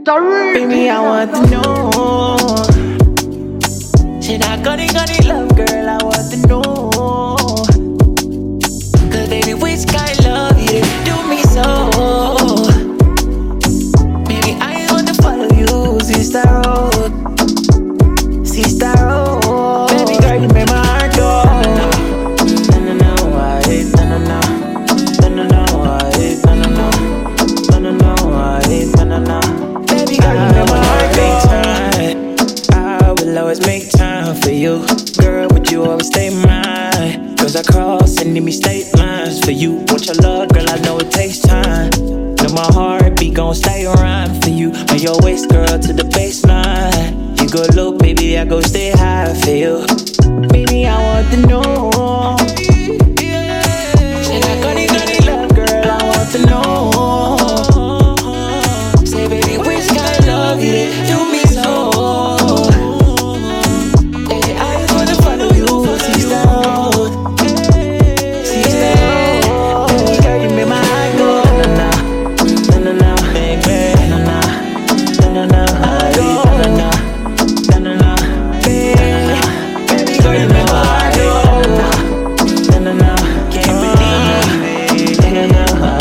Baby, I want to know. She not gonna love, girl, I want to know. Cause baby, which kind of love you do me so? Baby, I want to follow you, sister road. Sister road. Baby girl, you make my heart go. No, I hate, no, I hate, I hate, baby girl, you make my heart go. I will always make time for you. Girl, would you always stay mine? Cause I cross enemy state lines for you. Want your love, girl, I know it takes time. Know my heart be gon' stay around for you. On your waist, girl, to the baseline. You go low, baby, I go stay high for you. Baby, I want to know. Say that gunny love, girl, I want to know. Say, baby, which kind of love you do me so? Hey, I just wanna follow you, sister. Sister, baby girl, you make my heart go. Na-na-na, baby, na-na-na, na-na-na, na-na-na, baby girl, you make my heart go. Na-na-na, can't believe it. Na-na-na,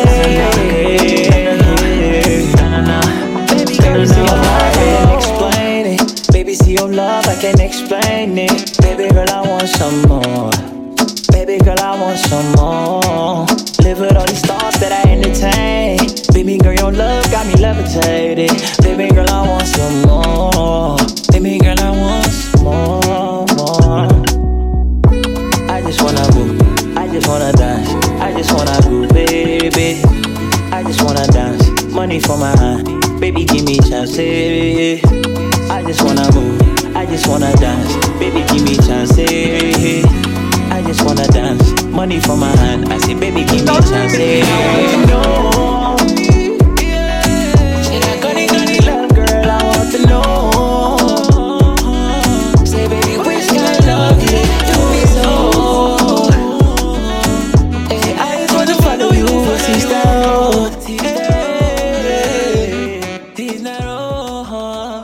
baby girl, see your love, I can't explain it. Baby, see your love, I can't explain it. Baby girl, I want some more. Baby girl, I want some more. Live with all these thoughts that I entertain. Baby girl, your love got me levitated. Baby girl, I want some more. Baby girl, I want some more. I just wanna move, I just wanna dance, I just wanna groove, baby. I just wanna dance, money for my hand, baby give me chances. I just wanna move, I just wanna dance, baby give me chances. I just wanna dance, money for my hand, I say baby give me chances.